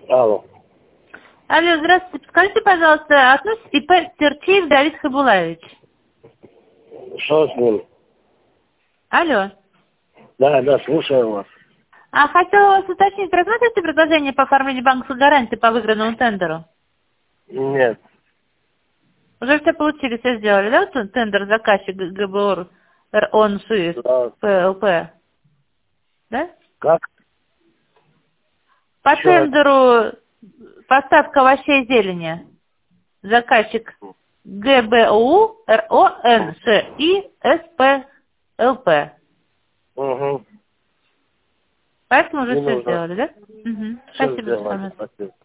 Алло. Алло, здравствуйте. Скажите, пожалуйста, относится ИП Терчиев Давид Хабулаевич? Что с ним? Алло. Да, слушаю вас. Хотела вас уточнить, рассмотрите предложение по оформлению банковской гарантии по выигранному тендеру? Нет. Уже все получили, все сделали, да? Тендер заказчик ГБОР РОН СУИС Да. ПЛП, да? Как? По Еще раз. тендеру поставка овощей и зелени. Заказчик ГБУ РОН СИС ПЛП. Угу. Поэтому уже Не все нужно. сделали, да? Угу. Все Спасибо за сделали. информацию. Спасибо.